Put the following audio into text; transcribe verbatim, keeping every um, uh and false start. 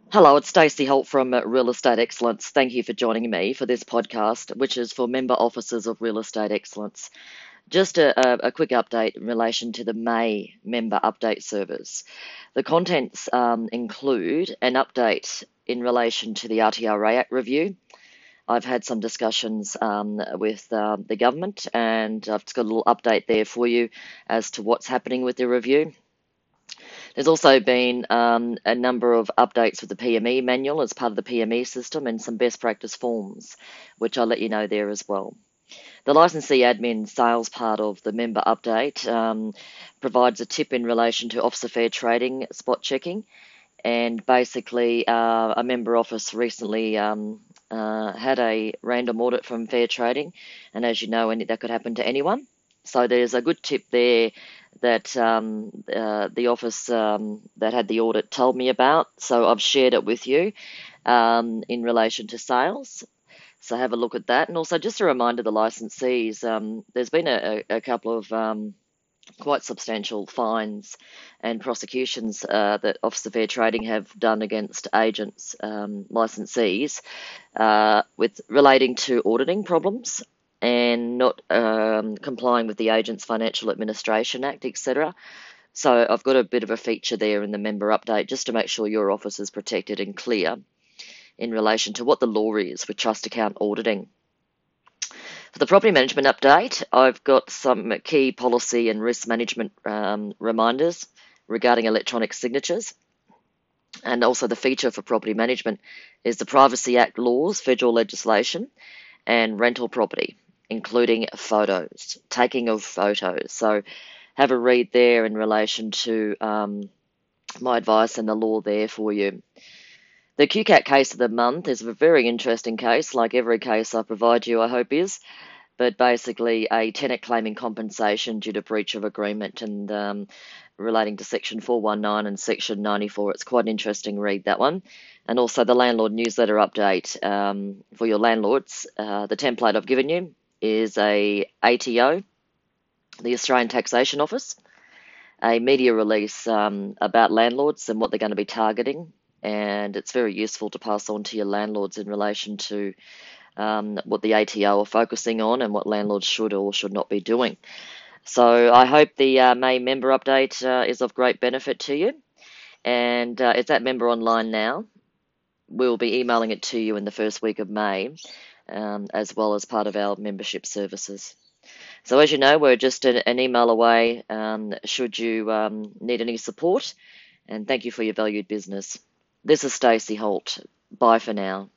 Hello, it's Stacey Holt from uh, Real Estate Excellence. Thank you for joining me for this podcast, which is for member officers of Real Estate Excellence. Just a, a, a quick update in relation to the May member update service. The contents um, include an update in relation to the R T R A Act review. I've had some discussions um, with uh, the government, and I've just got a little update there for you as to what's happening with the review. There's also been um, a number of updates with the P M E manual as part of the P M E system and some best practice forms, which I'll let you know there as well. The licensee admin sales part of the member update um, provides a tip in relation to officer fair trading spot checking. And basically, uh, a member office recently um, uh, had a random audit from fair trading. And as you know, any, that could happen to anyone. So there's a good tip there that um, uh, the office um, that had the audit told me about. So I've shared it with you um, in relation to sales. So have a look at that. And also just a reminder, the licensees, um, there's been a, a couple of um, quite substantial fines and prosecutions uh, that Officer Fair Trading have done against agents, um, licensees, uh, with relating to auditing problems and not um, complying with the Agents Financial Administration Act, et cetera. So I've got a bit of a feature there in the member update just to make sure your office is protected and clear in relation to what the law is for trust account auditing. For the property management update, I've got some key policy and risk management um, reminders regarding electronic signatures. And also the feature for property management is the Privacy Act laws, federal legislation, and rental property, including photos, taking of photos. So have a read there in relation to um, my advice and the law there for you. The Q CAT case of the month is a very interesting case, like every case I provide you, I hope is, but basically a tenant claiming compensation due to breach of agreement and um, relating to Section four one nine and Section ninety-four. It's quite an interesting read, that one. And also the landlord newsletter update um, for your landlords. Uh, the template I've given you is a ATO, the Australian Taxation Office, a media release um, about landlords and what they're going to be targeting. And it's very useful to pass on to your landlords in relation to um, what the A T O are focusing on and what landlords should or should not be doing. So I hope the uh, May member update uh, is of great benefit to you. And uh, it's at Member Online now. We'll be emailing it to you in the first week of May, um, as well as part of our membership services. So as you know, we're just an, an email away um, should you um, need any support. And thank you for your valued business. This is Stacey Holt. Bye for now.